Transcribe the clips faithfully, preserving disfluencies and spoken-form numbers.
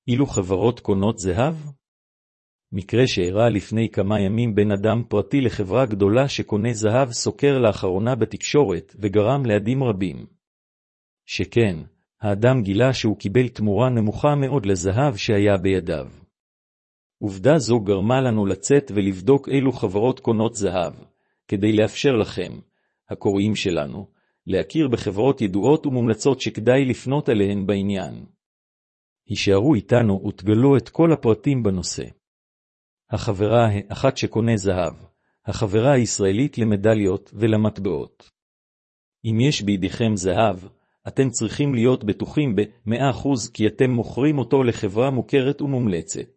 אילו חברות קונות זהב? מקרה שאירע לפני כמה ימים בין אדם פרטי לחברה גדולה שקונה זהב סוקר לאחרונה בתקשורת וגרם לעדים רבים. שכן, האדם גילה שהוא קיבל תמורה נמוכה מאוד לזהב שהיה בידיו. עובדה זו גרמה לנו לצאת ולבדוק אילו חברות קונות זהב, כדי לאפשר לכם, הקוראים שלנו, להכיר בחברות ידועות ומומלצות שכדאי לפנות אליהן בעניין. הישארו איתנו ותגלו את כל הפרטים בנושא. החברה האחת שקונה זהב, החברה הישראלית למדליות ולמטבעות. אם יש בידיכם זהב, אתם צריכים להיות בטוחים ב-מאה אחוז כי אתם מוכרים אותו לחברה מוכרת ומומלצת.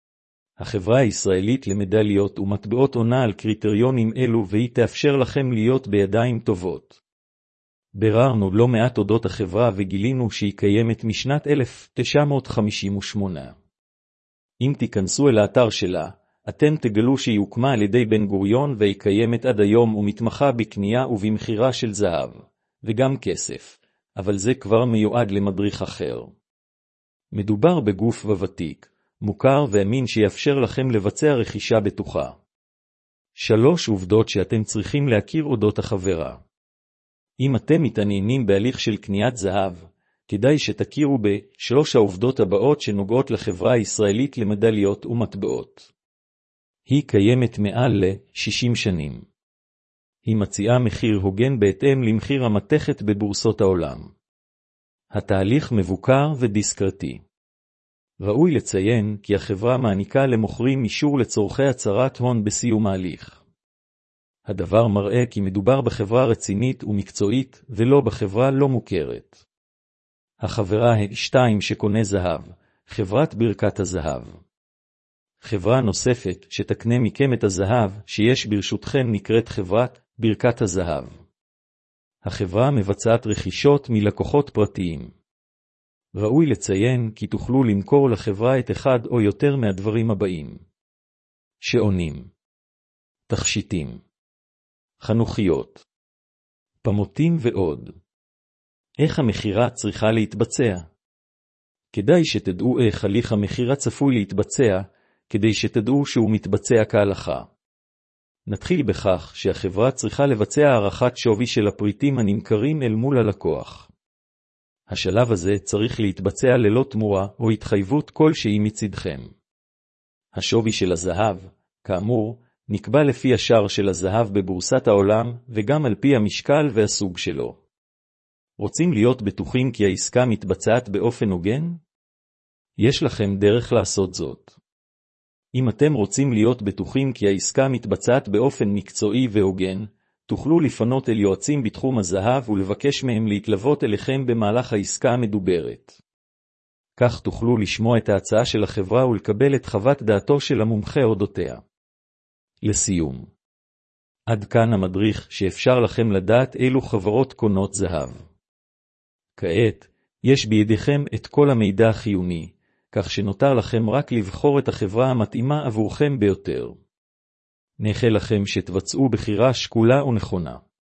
החברה הישראלית למדליות ומטבעות עונה על קריטריונים אלו והיא תאפשר לכם להיות בידיים טובות. ביררנו לא מעט אודות החברה וגילינו שהיא קיימת משנת אלף תשע מאות חמישים ושמונה. אם תיכנסו אל האתר שלה, אתם תגלו שהיא הוקמה על ידי בן גוריון והיא קיימת עד היום ומתמחה בקנייה ובמחירה של זהב, וגם כסף, אבל זה כבר מיועד למדריך אחר. מדובר בגוף ותיק, מוכר ואמין שיאפשר לכם לבצע רכישה בטוחה. שלוש עובדות שאתם צריכים להכיר אודות החברה. אם אתם מתעניינים בהליך של קניית זהב, כדאי שתכירו בשלוש העובדות הבאות שנוגעות לחברה הישראלית למדליות ומטבעות. היא קיימת מעל ל-שישים שנים. היא מציעה מחיר הוגן בהתאם למחיר המתכת בבורסות העולם. התהליך מבוקר ודיסקרטי. ראוי לציין כי החברה מעניקה למוכרים אישור לצורכי הצהרת הון בסיום ההליך. הדבר מראה כי מדובר בחברה רצינית ומקצועית ולא בחברה לא מוכרת. החברה השתיים שקונה זהב, חברת ברכת הזהב. חברה נוספת שתקנה מכם את הזהב שיש ברשותכם נקראת חברת ברכת הזהב. החברה מבצעת רכישות מלקוחות פרטיים. ראוי לציין כי תוכלו למכור לחברה את אחד או יותר מהדברים הבאים. שעונים, תכשיטים, חנוכיות, פמוטים ועוד. איך המחירה צריכה להתבצע? כדאי שתדעו איך הליך המחירה צפוי להתבצע, כדי שתדעו שהוא מתבצע כהלכה. נתחיל בכך שהחברה צריכה לבצע הערכת שווי של הפריטים הנמכרים אל מול הלקוח. השלב הזה צריך להתבצע ללא תמורה או התחייבות כלשהי מצדכם. השווי של הזהב, כאמור, נקבע לפי השער של הזהב בבורסת העולם וגם על פי המשקל והסוג שלו. רוצים להיות בטוחים כי העסקה מתבצעת באופן הוגן? יש לכם דרך לעשות זאת. אם אתם רוצים להיות בטוחים כי העסקה מתבצעת באופן מקצועי והוגן, תוכלו לפנות אל יועצים בתחום הזהב ולבקש מהם להתלוות אליכם במהלך העסקה המדוברת. כך תוכלו לשמוע את ההצעה של החברה ולקבל את חוות דעתו של המומחה אודותיה. לסיום, עד כאן המדריך שאפשר לכם לדעת אילו חברות קונות זהב. כעת, יש בידיכם את כל המידע החיוני, כך שנותר לכם רק לבחור את החברה המתאימה עבורכם ביותר. נאחל לכם שתבצעו בחירה שקולה ונכונה.